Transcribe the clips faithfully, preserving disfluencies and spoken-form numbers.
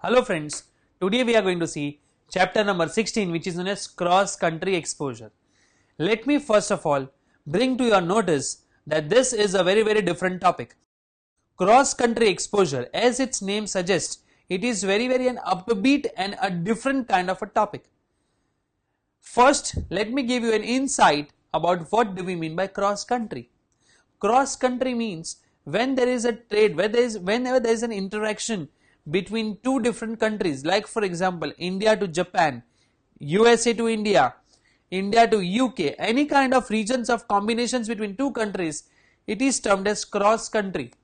Hello friends, today we are going to see chapter number sixteen, which is known as cross country exposure. Let me first of all bring to your notice that this is a very very different topic. Cross country exposure, as its name suggests, it is very very an upbeat and a different kind of a topic. First, let me give you an insight about what do we mean by cross country. Cross country means when there is a trade, where there is, whenever there is an interaction between two different countries, like for example India to Japan, U S A to India, India to U K, any kind of regions of combinations between two countries, it is termed as cross country.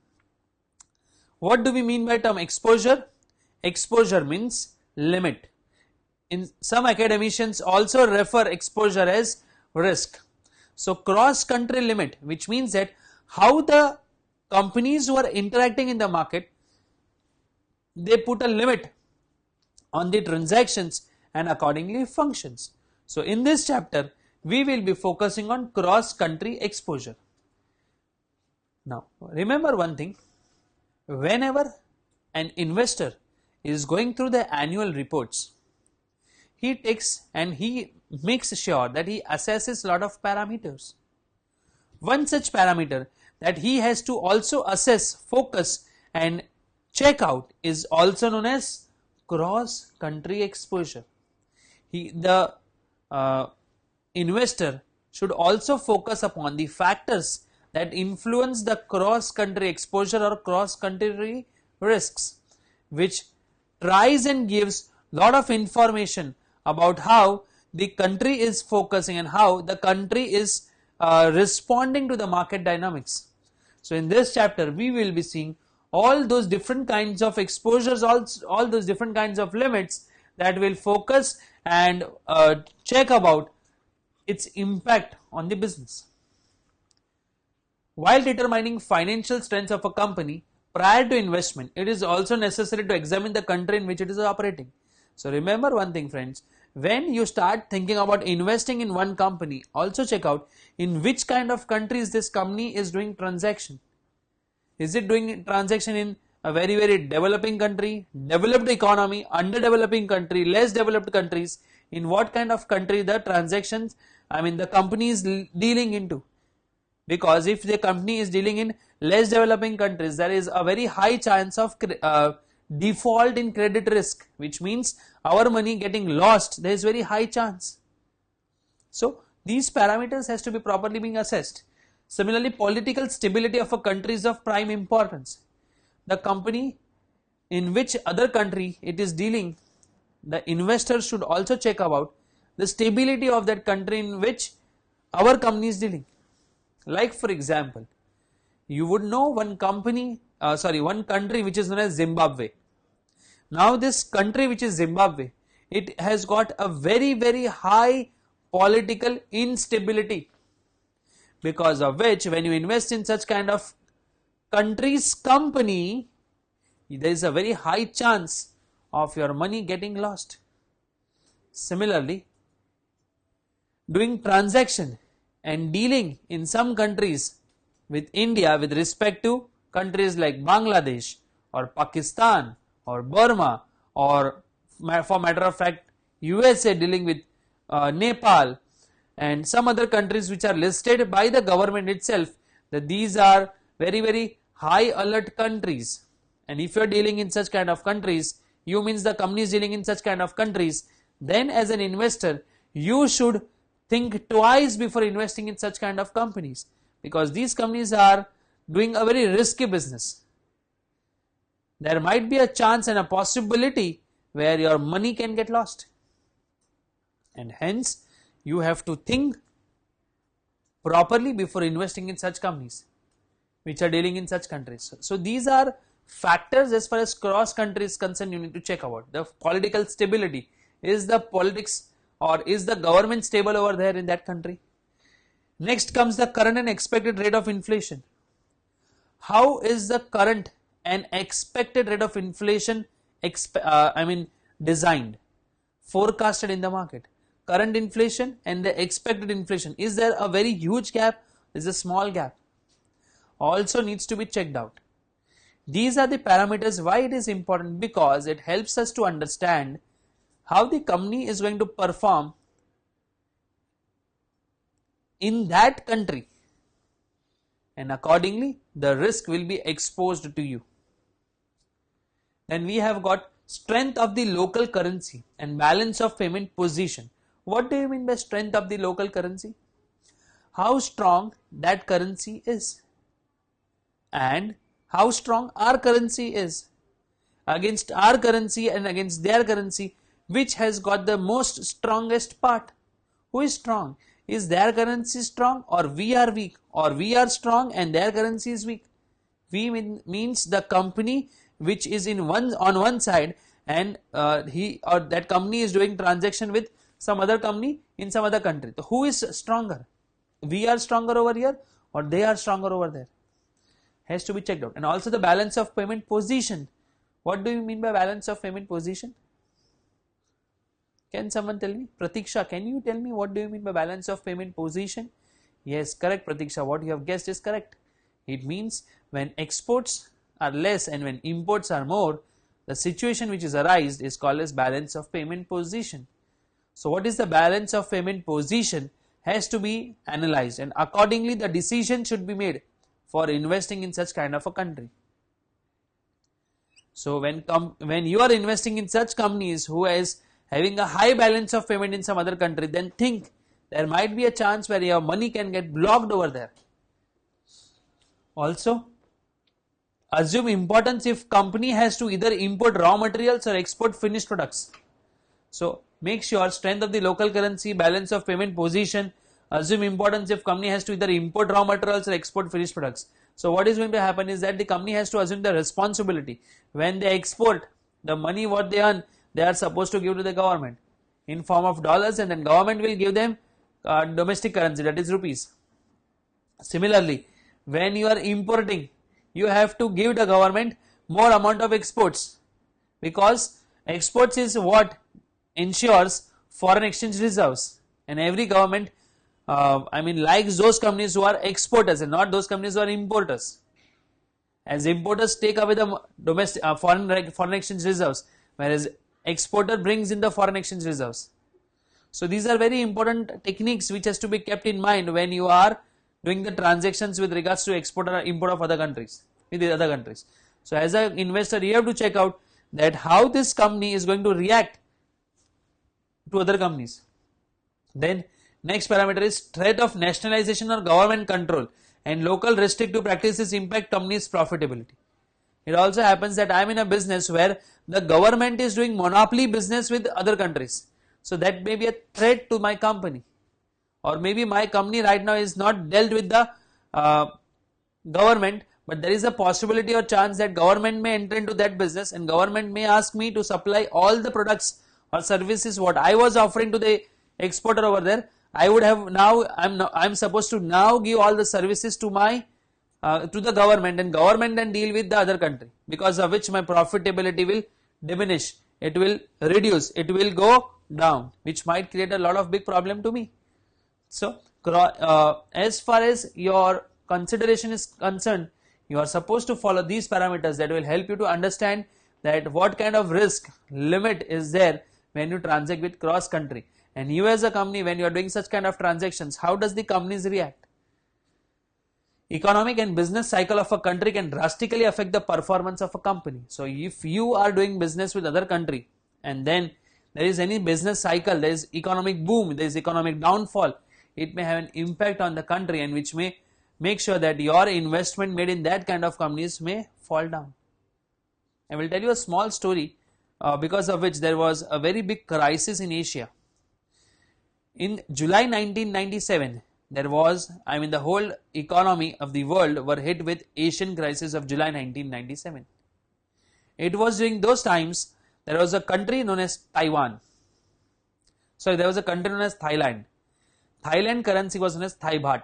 What do we mean by term exposure? Exposure means limit. In some academicians also refer exposure as risk. So cross country limit, which means that how the companies who are interacting in the market, they put a limit on the transactions and accordingly functions. So in this chapter we will be focusing on cross country exposure. Now remember one thing, whenever an investor is going through the annual reports, he takes and he makes sure that he assesses a lot of parameters. One such parameter that he has to also assess, focus and check out is also known as cross country exposure. He, the uh, investor should also focus upon the factors that influence the cross country exposure or cross country risks, which tries and gives lot of information about how the country is focusing and how the country is uh, responding to the market dynamics. So in this chapter we will be seeing all those different kinds of exposures, all, all those different kinds of limits that will focus and uh, check about its impact on the business. While determining financial strength of a company prior to investment, it is also necessary to examine the country in which it is operating. So remember one thing friends, when you start thinking about investing in one company, also check out in which kind of countries this company is doing transaction. Is it doing transaction in a very very developing country, developed economy, underdeveloping country, less developed countries? In what kind of country the transactions, I mean the company is dealing into? Because if the company is dealing in less developing countries, there is a very high chance of uh, default in credit risk, which means our money getting lost. There is very high chance. So these parameters has to be properly being assessed. Similarly, political stability of a country is of prime importance. The company in which other country it is dealing, the investor should also check about the stability of that country in which our company is dealing. Like for example, you would know one company, uh, sorry, one country which is known as Zimbabwe. Now this country which is Zimbabwe, it has got a very very high political instability, because of which when you invest in such kind of country's company, there is a very high chance of your money getting lost. Similarly, doing transaction and dealing in some countries with India with respect to countries like Bangladesh or Pakistan or Burma, or for matter of fact U S A dealing with uh, Nepal and some other countries which are listed by the government itself, that these are very very high alert countries. And if you are dealing in such kind of countries, you means the company is dealing in such kind of countries, then as an investor you should think twice before investing in such kind of companies, because these companies are doing a very risky business. There might be a chance and a possibility where your money can get lost, and hence you have to think properly before investing in such companies which are dealing in such countries. So these are factors as far as cross country is concerned you need to check about. The political stability, is the politics or is the government stable over there in that country? Next comes the current and expected rate of inflation. How is the current and expected rate of inflation uh, I mean designed, forecasted in the market? Current inflation and the expected inflation, is there a very huge gap? Is a small gap? Also needs to be checked out. These are the parameters. Why it is important? Because it helps us to understand how the company is going to perform in that country, and accordingly the risk will be exposed to you. Then we have got strength of the local currency and balance of payment position. What do you mean by strength of the local currency? How strong that currency is, and how strong our currency is. Against our currency and against their currency, which has got the most strongest part? Who is strong? Is their currency strong, or we are weak, or we are strong and their currency is weak? We mean, means the company which is in one on one side, and uh, he or that company is doing transaction with some other company in some other country. So who is stronger? We are stronger over here, or they are stronger over there? Has to be checked out. And also the balance of payment position. What do you mean by balance of payment position? Can someone tell me? Pratiksha, can you tell me what do you mean by balance of payment position? Yes, correct, Pratiksha. What you have guessed is correct. It means when exports are less and when imports are more, the situation which is arised is called as balance of payment position. So what is the balance of payment position has to be analyzed, and accordingly the decision should be made for investing in such kind of a country. So when com when you are investing in such companies who is having a high balance of payment in some other country, then think there might be a chance where your money can get blocked over there. Also, assume importance if company has to either import raw materials or export finished products. So make sure strength of the local currency, balance of payment position. Assume importance if company has to either import raw materials or export finished products. So what is going to happen is that the company has to assume the responsibility. When they export, the money what they earn, they are supposed to give to the government in form of dollars, and then government will give them uh, domestic currency, that is rupees. Similarly, when you are importing, you have to give the government more amount of exports, because exports is what ensures foreign exchange reserves, and every government uh, I mean likes those companies who are exporters and not those companies who are importers. As importers take away the domestic uh, foreign foreign exchange reserves, whereas exporter brings in the foreign exchange reserves. So these are very important techniques which has to be kept in mind when you are doing the transactions with regards to export or import of other countries with the other countries. So as an investor, you have to check out that how this company is going to react to other companies. Then next parameter is threat of nationalization or government control and local restrictive practices impact company's profitability. It also happens that I am in a business where the government is doing monopoly business with other countries. So that may be a threat to my company, or maybe my company right now is not dealt with the uh, government, but there is a possibility or chance that government may enter into that business and government may ask me to supply all the products or services what I was offering to the exporter over there. I would have now I'm now, I'm supposed to now give all the services to my uh, to the government, and government then deal with the other country, because of which my profitability will diminish, it will reduce, it will go down, which might create a lot of big problem to me. So uh, as far as your consideration is concerned, you are supposed to follow these parameters that will help you to understand that what kind of risk limit is there when you transact with cross country. And you as a company, when you are doing such kind of transactions, how does the companies react? Economic and business cycle of a country can drastically affect the performance of a company. So if you are doing business with other country and then there is any business cycle, there is economic boom, there is economic downfall, it may have an impact on the country, and which may make sure that your investment made in that kind of companies may fall down. I will tell you a small story uh, because of which there was a very big crisis in Asia. In July nineteen ninety-seven, there was, I mean the whole economy of the world were hit with Asian crisis of July nineteen ninety-seven. It was during those times there was a country known as Taiwan. Sorry, there was a country known as Thailand. Thailand currency was known as Thai baht.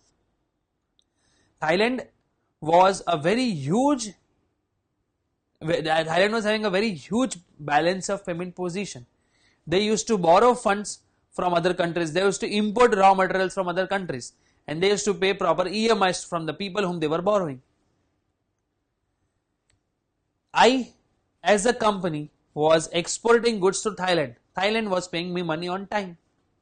Thailand was a very huge, Thailand was having a very huge balance of payment position. They used to borrow funds from other countries, they used to import raw materials from other countries, and they used to pay proper E M Is from the people whom they were borrowing. I as a company was exporting goods to Thailand. Thailand was paying me money on time.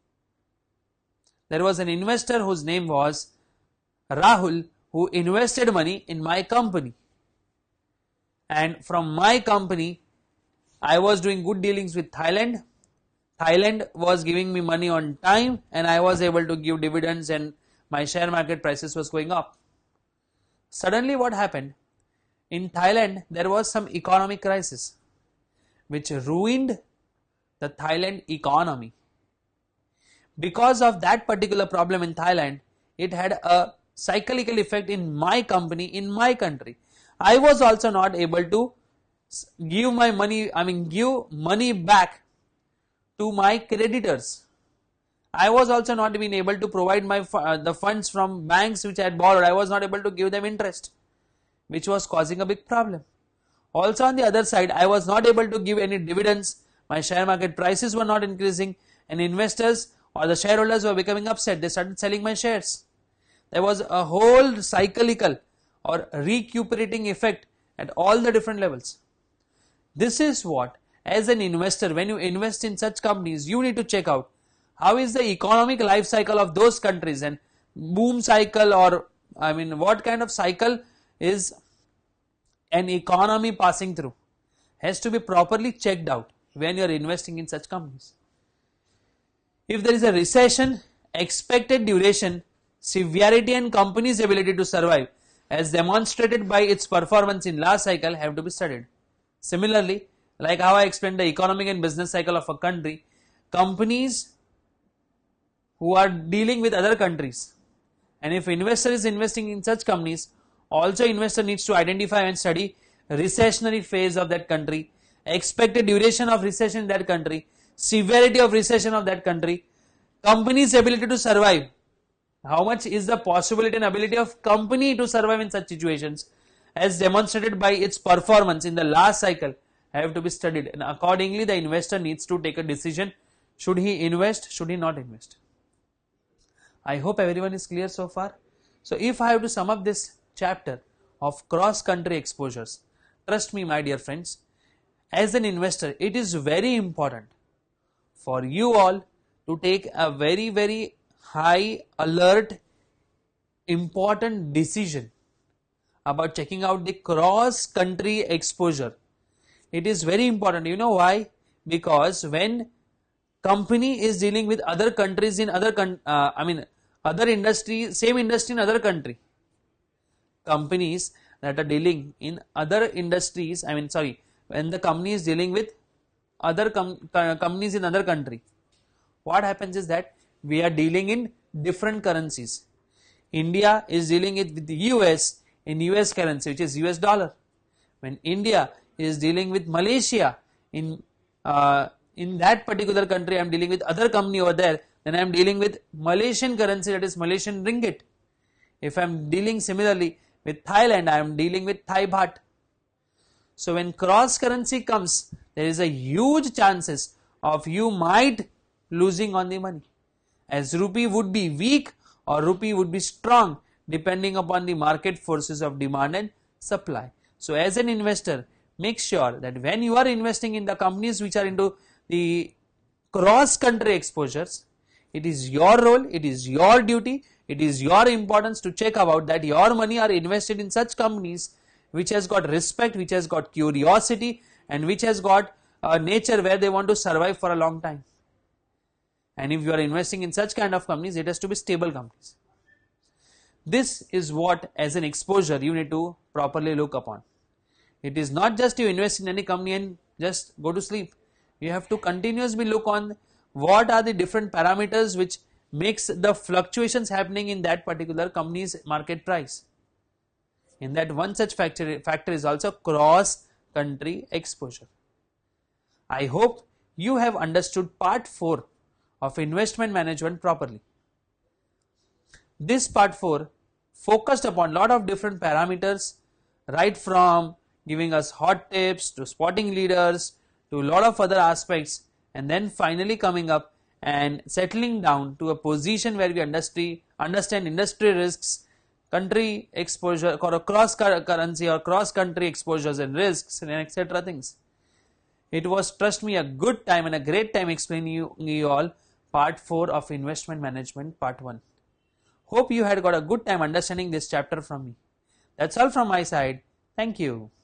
There was an investor whose name was Rahul who invested money in my company. And from my company, I was doing good dealings with Thailand. Thailand was giving me money on time and I was able to give dividends and my share market prices was going up. Suddenly what happened? In Thailand, there was some economic crisis which ruined the Thailand economy. Because of that particular problem in Thailand, it had a cyclical effect in my company, in my country. I was also not able to give my money, I mean give money back to my creditors. I was also not being able to provide my uh, the funds from banks which I had borrowed. I was not able to give them interest, which was causing a big problem. Also on the other side, I was not able to give any dividends. My share market prices were not increasing and investors or the shareholders were becoming upset. They started selling my shares. There was a whole cyclical or recuperating effect at all the different levels. This is what, as an investor, when you invest in such companies, you need to check out how is the economic life cycle of those countries, and boom cycle, or I mean what kind of cycle is an economy passing through, has to be properly checked out when you are investing in such companies. If there is a recession, expected duration, severity and company's ability to survive as demonstrated by its performance in last cycle have to be studied. Similarly, like how I explained the economic and business cycle of a country, companies who are dealing with other countries, and if investor is investing in such companies, also investor needs to identify and study recessionary phase of that country, expected duration of recession in that country, severity of recession of that country, company's ability to survive. How much is the possibility and ability of company to survive in such situations as demonstrated by its performance in the last cycle have to be studied, and accordingly the investor needs to take a decision. Should he invest? Should he not invest? I hope everyone is clear so far. So if I have to sum up this chapter of cross country exposures, trust me my dear friends, as an investor it is very important for you all to take a very very high alert important decision about checking out the cross country exposure. It is very important. You know why? Because when company is dealing with other countries in other con uh, I mean other industry, same industry in other country, companies that are dealing in other industries, I mean sorry, when the company is dealing with other com companies in other country, what happens is that we are dealing in different currencies. India is dealing it with the U S in U S currency, which is U S dollar. When India is dealing with Malaysia in uh, in that particular country, I am dealing with other company over there, then I am dealing with Malaysian currency, that is Malaysian ringgit. If I am dealing similarly with Thailand, I am dealing with Thai baht. So when cross currency comes, there is a huge chances of you might losing on the money, as rupee would be weak or rupee would be strong depending upon the market forces of demand and supply. So as an investor, make sure that when you are investing in the companies which are into the cross country exposures, it is your role, it is your duty, it is your importance to check about that your money are invested in such companies which has got respect, which has got curiosity, and which has got a nature where they want to survive for a long time. And if you are investing in such kind of companies, it has to be stable companies. This is what as an exposure you need to properly look upon. It is not just you invest in any company and just go to sleep. You have to continuously look on what are the different parameters which makes the fluctuations happening in that particular company's market price. In that, one such factor, factor is also cross country exposure. I hope you have understood part four of investment management properly. This part four focused upon lot of different parameters, right from giving us hot tips to spotting leaders to a lot of other aspects, and then finally coming up and settling down to a position where we understand industry risks, country exposure or cross currency or cross country exposures and risks and etc things. It was, trust me, a good time and a great time explaining you, you all part four of investment management part one. Hope you had got a good time understanding this chapter from me. That's all from my side. Thank you.